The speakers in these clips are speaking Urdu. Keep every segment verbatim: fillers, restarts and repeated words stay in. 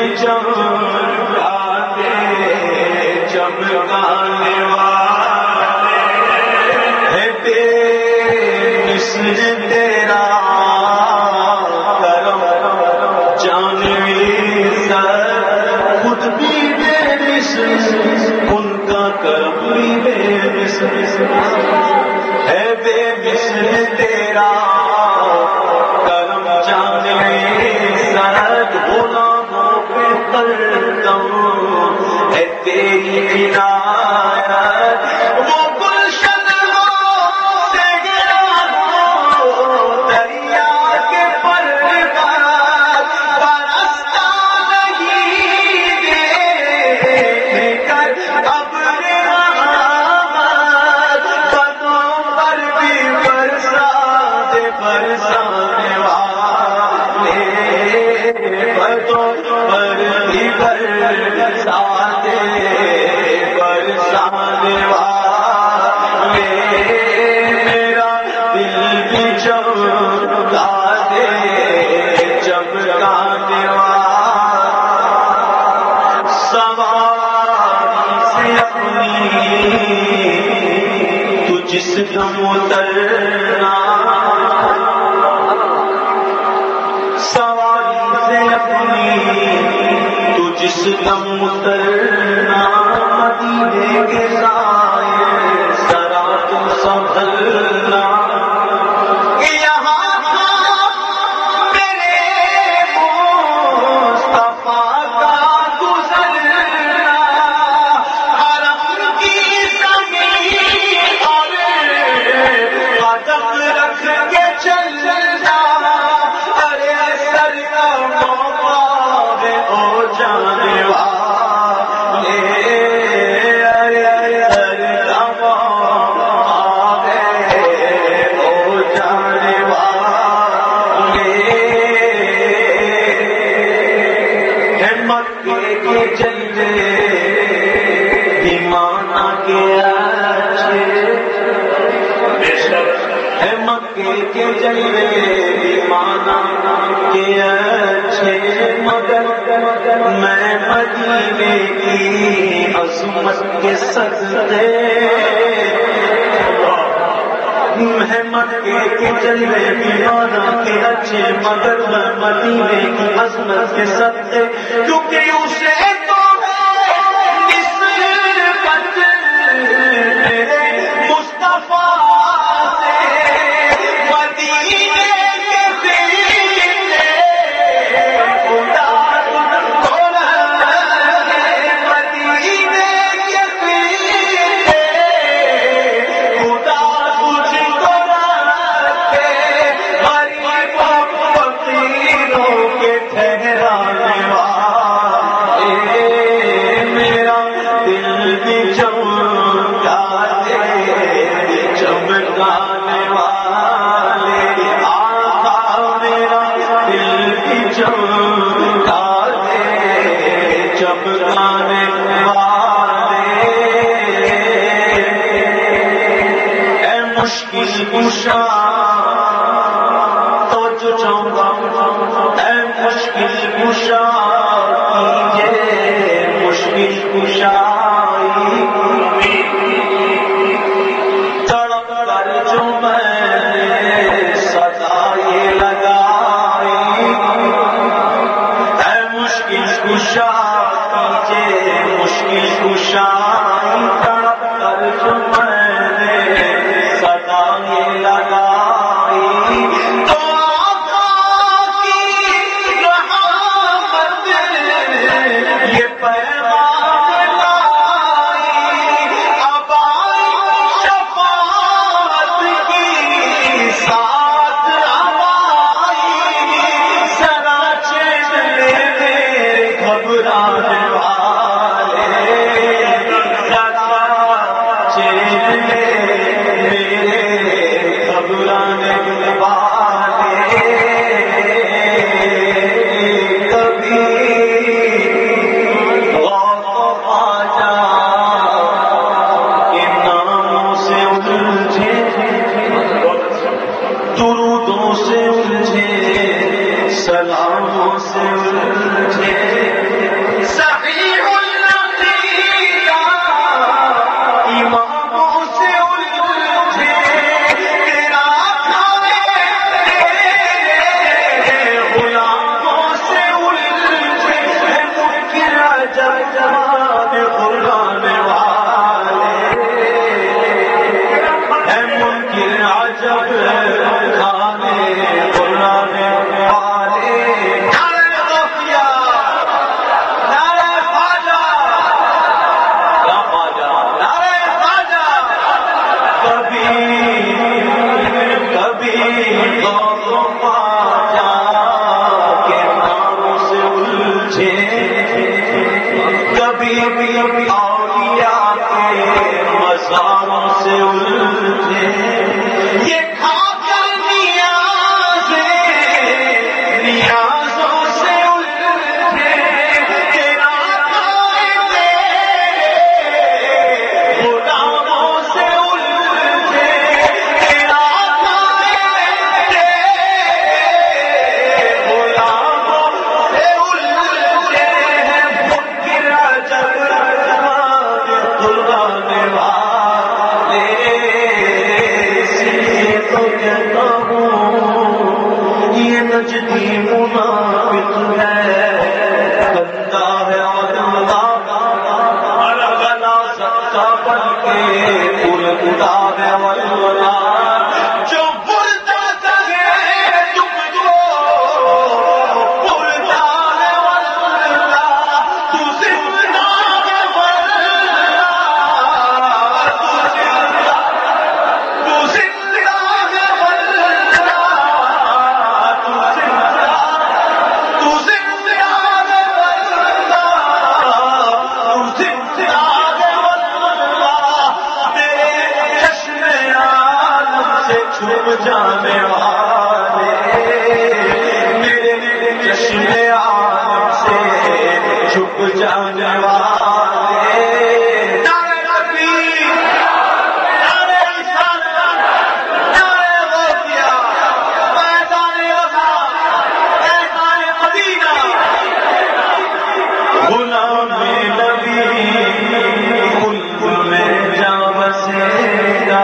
چمکاتے چمکانے والے ہے بے مثل تیرا کرم جانوی سر خود بھی بے مثل ان کا کرم بھی بے مثل ہے بے مثل تیرا کرم جانوی سرد غلاموں پہ قلم ہے تیری عنایت وہ گلشن ہو صحرا ہو دریا کے پروان برستا نہیں دیکھ کر ابر رحمت قدوں پر بھی برسا دے برسانے والے قدوں پر بھی برسا دے برسانے والے میرا دل بھی چمکا دے چمکانے والے سواری سے اپنی تو جس دم اترنا سواری سے اپنی تو جس دم اترنا مدینے کے سائے سرا تو سنبھلنا یہاں تھا میرے مصطفیٰ کا گزرنا حرم کی زمین اور قدم رکھ کے چلنا ارے اثر کا موقع ہے او جانے والے ارے اثر کا موقع ہے او جانے والے ہے مکے کے جلوے دیمانہ کے اچھے ہے مکے کے جلوے دیمانہ کے اچھے مگر میں مدینے کی عظمت کے صدقے میں مکے کے جلوے دیمانہ کے اچھے مگر میں مدینے کی عظمت کے صدقے کیونکہ اسے تو نسبت میرے مصطفیٰ سے مدینے کے پیچھے خدا کو رہے مدینے کے پیچھے خدا تجھ کو رکھے غریبوں فقیروں کے ٹھہرانے والے میرا دل بھی چمکا دے چمکانے والے آقا میرا دل بھی چمکا دے چمکانے والے اے مشکل کشا تو جو چاہوں گا اے مشکل کشا کیجئے مشکل کشائی تڑپ کر جو میں نے صدا یہ لگائی اے مشکل کشا کیجئے مشکل کشائی تڑپ کر جو میں نے صدا یہ لگائی تو آقا کی رحمت یہ پیغام لائی اب آئی شفاعت کی ساتھ اب آئی ذرا چین لے میرے گھبرانے والے ذرا چین کبھی اولیاء کے مزاروں سے الجھے، یہ کھا کر نیازیں نیازوں سے الجھے، تیرا قائدے غلاموں سے الجھے، تیرا قائدے غلاموں سے الجھے ہیں، فکر جب قربانے والے، اس لیے تو کہتا ہوں یہ نجدی منافق ہے، بندہ ہے اور غلا سچا بن کے پور اڑا ہے والولا، جو بولتا ہے تم کو بولتا ہے والولا، تو زندہ ہے والولا، تو زندہ ہے والولا، تو زندہ تو زندہ ہے والولا، تو زندہ ہے والولا، میرے چشم عالم سے چھپ جانے والے، میرے چشم عالم سے چھپ جانے والے، نعرہ تکبیر، نعرہ رسالت، نعرہ غوثیہ، فیضان وفا، فیضان مدینہ، غلام نبی قلب میں جا بسیگا،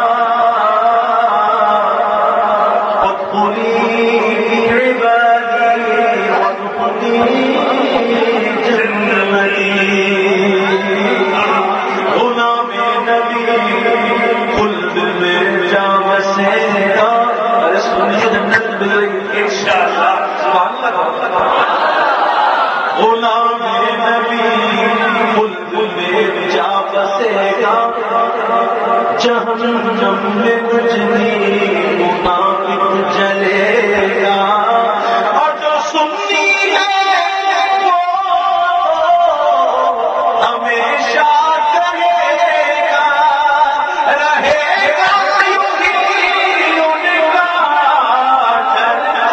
وادخلی فی عبادی وادخلی جنتی، غلام نبی قلب میں جا بسیگا، ارے سنیے جنت مل رہی انشاءاللہ، سبحان اللہ، غلام نبی قلب میں جا بسے گا، جہنم میں نجدی منافق جلے گا، اور جو سنی ہے وہ ہمیشہ رہے گا، رہے گا یوں ہی ان کا چرچا،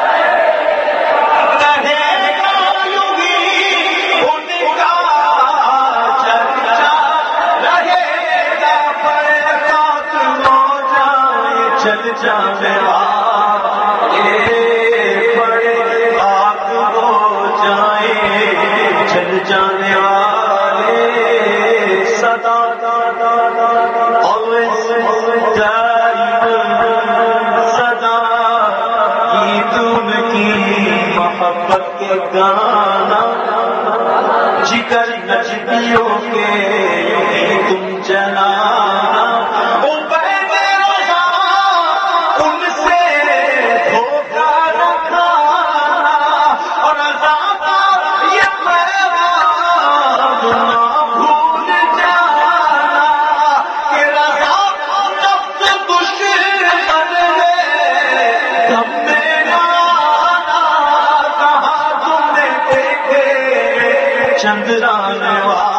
رہے گا یوں ہی ان کا چرچا، رہے گا پر خاک ہو جائے چل جانے والے، بڑے خاک ہو جائیں چل جانے والے، صدا always دائم صدا کی تم کی محبت کے گانا، جگر نجدیوں کے تم جلانا، عبید رضا ان سے دھوکہ نہ کھانا، اور رضا کا یہ پیغام نہ بھول جانا، کہ رضا نفس دشمن ہے غم میں نہ آنا، کہاں تم نے دیکھے چندرانے والے،